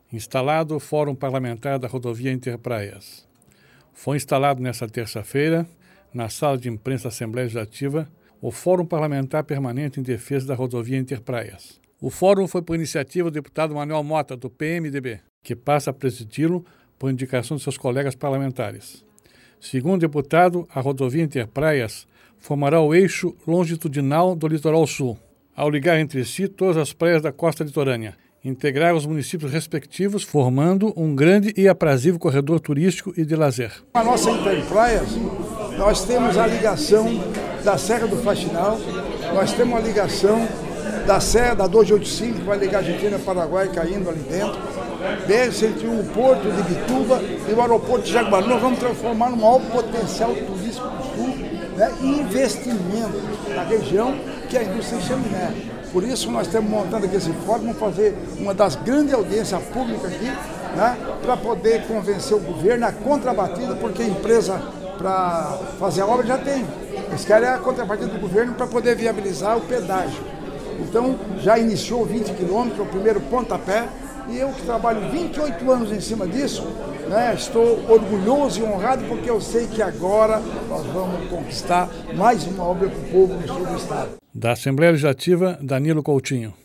Instalado o Fórum Parlamentar da Rodovia Interpraias. Foi instalado nesta terça-feira, na Sala de Imprensa da Assembleia Legislativa, o Fórum Parlamentar Permanente em Defesa da Rodovia Interpraias. O fórum foi por iniciativa do deputado Manuel Mota, do PMDB, que passa a presidi-lo por indicação de seus colegas parlamentares. Segundo o deputado, a rodovia Interpraias formará o eixo longitudinal do litoral sul, ao ligar entre si todas as praias da costa litorânea, integrar os municípios respectivos, formando um grande e aprazível corredor turístico e de lazer. A nossa Interpraias, nós temos a ligação da Serra do Faxinal, nós temos a ligação da Serra da 285, que vai ligar Argentina e Paraguai caindo ali dentro, BR-101, o Porto de Bituba e o aeroporto de Jaguaru. Nós vamos transformar no maior potencial turístico do sul, né, e investimento na região, que é a indústria chaminé. Por isso nós estamos montando aqui esse fórum, vamos fazer uma das grandes audiências públicas aqui, né, para poder convencer o governo a contrabatida, porque a empresa para fazer a obra já tem. Eles querem a contrapartida do governo para poder viabilizar o pedágio. Então já iniciou 20 quilômetros, o primeiro pontapé, e eu que trabalho 28 anos em cima disso, né, estou orgulhoso e honrado porque eu sei que agora nós vamos conquistar mais uma obra para o povo no sul do estado. Da Assembleia Legislativa, Danilo Coutinho.